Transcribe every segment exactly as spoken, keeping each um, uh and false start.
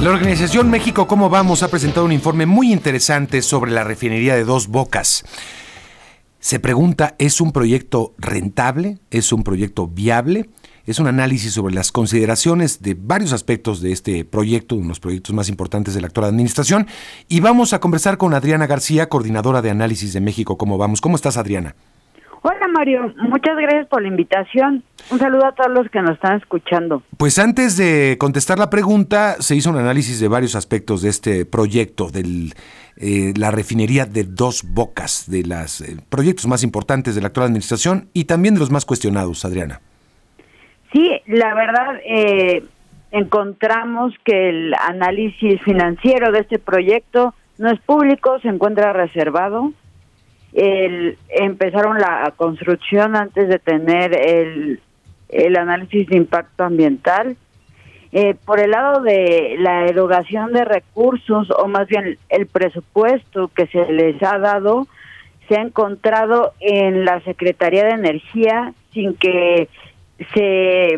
La organización México Cómo Vamos ha presentado un informe muy interesante sobre la refinería de Dos Bocas. Se pregunta, ¿es un proyecto rentable? ¿Es un proyecto viable? Es un análisis sobre las consideraciones de varios aspectos de este proyecto, uno de los proyectos más importantes de la actual administración. Y vamos a conversar con Adriana García, coordinadora de análisis de México Cómo Vamos. ¿Cómo estás, Adriana? Hola, Mario, muchas gracias por la invitación. Un saludo a todos los que nos están escuchando. Pues antes de contestar la pregunta, se hizo un análisis de varios aspectos de este proyecto, de eh, la refinería de Dos Bocas, de los eh, proyectos más importantes de la actual administración y también de los más cuestionados, Adriana. Sí, la verdad, eh, encontramos que el análisis financiero de este proyecto no es público, se encuentra reservado. El, empezaron la construcción antes de tener el, el análisis de impacto ambiental. Eh, por el lado de la erogación de recursos, o más bien el presupuesto que se les ha dado, se ha encontrado en la Secretaría de Energía sin que se,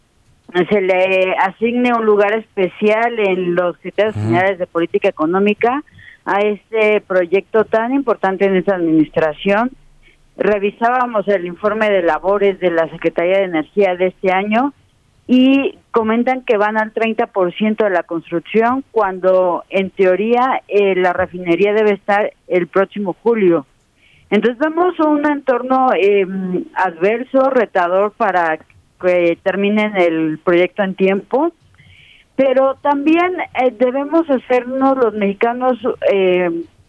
se le asigne un lugar especial en los criterios generales de política económica a este proyecto tan importante en esta administración. Revisábamos el informe de labores de la Secretaría de Energía de este año y comentan que van al treinta por ciento de la construcción, cuando en teoría eh, la refinería debe estar el próximo julio. Entonces vemos un entorno eh, adverso, retador para que terminen el proyecto en tiempo. Pero también eh, debemos hacernos los mexicanos eh,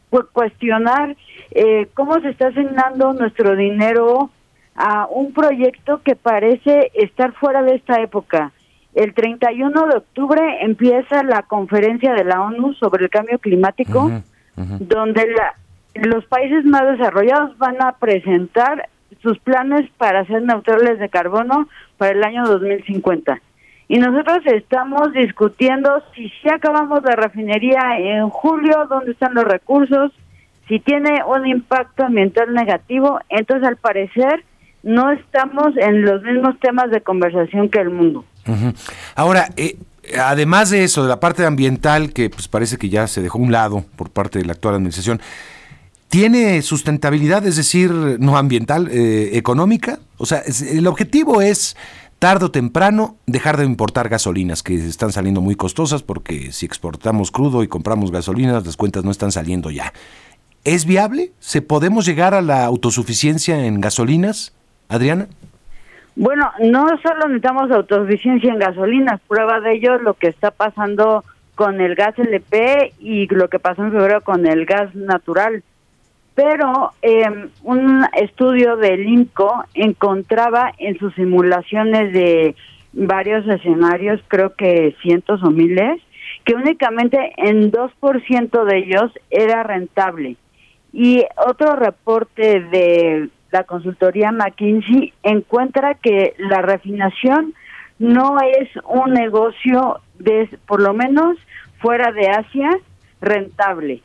cuestionar eh, cómo se está asignando nuestro dinero a un proyecto que parece estar fuera de esta época. El treinta y uno de octubre empieza la conferencia de la ONU sobre el cambio climático, uh-huh, uh-huh. donde la, los países más desarrollados van a presentar sus planes para ser neutrales de carbono para el año dos mil cincuenta. Y nosotros estamos discutiendo si sí acabamos la refinería en julio, dónde están los recursos, si tiene un impacto ambiental negativo. Entonces, al parecer, no estamos en los mismos temas de conversación que el mundo. Uh-huh. Ahora, eh, además de eso, de la parte ambiental, que pues parece que ya se dejó a un lado por parte de la actual administración, ¿tiene sustentabilidad, es decir, no ambiental, eh, económica? O sea, el objetivo es, tarde o temprano, dejar de importar gasolinas que están saliendo muy costosas, porque si exportamos crudo y compramos gasolinas, las cuentas no están saliendo ya. ¿Es viable? ¿Se podemos llegar a la autosuficiencia en gasolinas, Adriana? Bueno, no solo necesitamos autosuficiencia en gasolinas, prueba de ello lo que está pasando con el gas L P y lo que pasó en febrero con el gas natural. Pero eh, un estudio del I N C O encontraba en sus simulaciones de varios escenarios, creo que cientos o miles, que únicamente en dos por ciento de ellos era rentable. Y otro reporte de la consultoría McKinsey encuentra que la refinación no es un negocio, de, por lo menos fuera de Asia, rentable.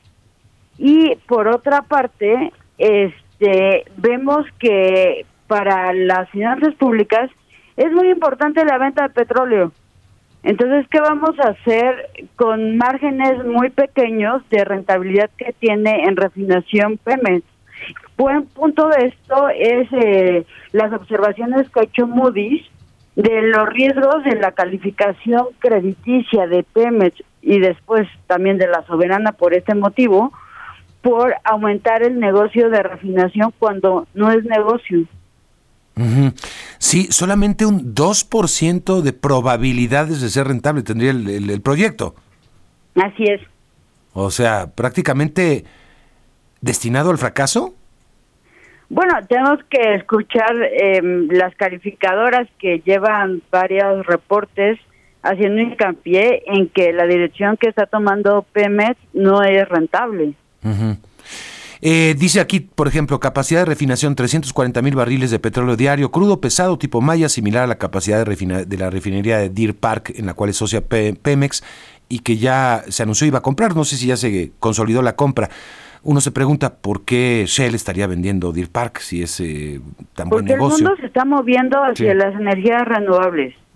Y por otra parte, este, vemos que para las finanzas públicas es muy importante la venta de petróleo. Entonces, ¿qué vamos a hacer con márgenes muy pequeños de rentabilidad que tiene en refinación Pemex? Buen punto de esto es eh, las observaciones que ha hecho Moody's de los riesgos de la calificación crediticia de Pemex y después también de la soberana por este motivo, por aumentar el negocio de refinación cuando no es negocio. Uh-huh. Sí, solamente un dos por ciento de probabilidades de ser rentable tendría el, el, el proyecto. Así es. O sea, prácticamente destinado al fracaso. Bueno, tenemos que escuchar eh, las calificadoras que llevan varios reportes haciendo hincapié en que la dirección que está tomando Pemex no es rentable. Uh-huh. Eh, dice aquí, por ejemplo, capacidad de refinación trescientos cuarenta mil barriles de petróleo diario, crudo pesado tipo Maya, similar a la capacidad de, refina- de la refinería de Deer Park, en la cual es socia P- Pemex, y que ya se anunció iba a comprar. No sé si ya se consolidó la compra. Uno se pregunta por qué Shell estaría vendiendo Deer Park si es eh, tan Porque buen negocio. Porque el mundo se está moviendo hacia sí. las energías renovables.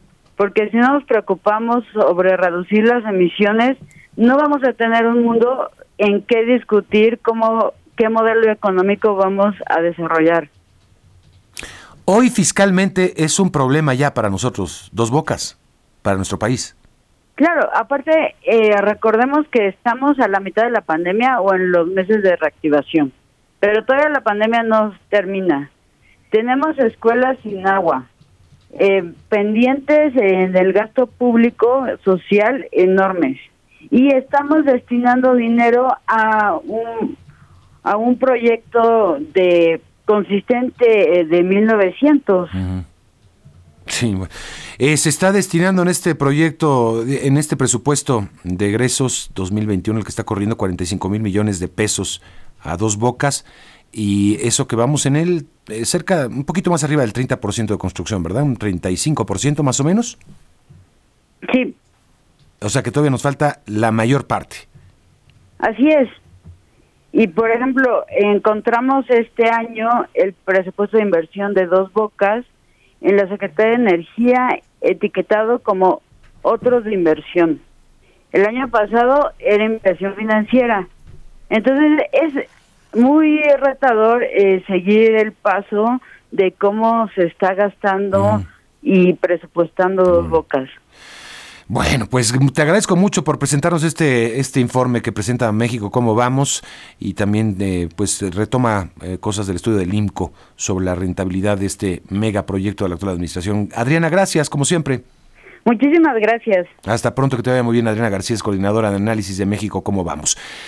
porque si no nos preocupamos sobre reducir las emisiones, no vamos a tener un mundo en que discutir cómo, qué modelo económico vamos a desarrollar. Hoy fiscalmente es un problema ya para nosotros, Dos Bocas, para nuestro país. Claro, aparte, eh, recordemos que estamos a la mitad de la pandemia o en los meses de reactivación, pero todavía la pandemia no termina. Tenemos escuelas sin agua, eh, pendientes en el gasto público social enormes, y estamos destinando dinero a un, a un proyecto de consistente eh, de mil novecientos. Uh-huh. Sí, eh, se está destinando en este proyecto, en este presupuesto de egresos dos mil veintiuno, el que está corriendo cuarenta y cinco mil millones de pesos a Dos Bocas, y eso que vamos en él, eh, cerca, un poquito más arriba del treinta por ciento de construcción, ¿verdad? Un treinta y cinco por ciento más o menos. Sí. O sea que todavía nos falta la mayor parte. Así es. Y por ejemplo, encontramos este año el presupuesto de inversión de Dos Bocas en la Secretaría de Energía etiquetado como otros de inversión. El año pasado era inversión financiera. Entonces es muy retador eh, seguir el paso de cómo se está gastando mm. y presupuestando Dos mm. Bocas. Bueno, pues te agradezco mucho por presentarnos este este informe que presenta México Cómo Vamos, y también eh, pues retoma eh, cosas del estudio del IMCO sobre la rentabilidad de este megaproyecto de la actual administración. Adriana, gracias, como siempre. Muchísimas gracias. Hasta pronto, que te vaya muy bien. Adriana García es coordinadora de análisis de México Cómo Vamos.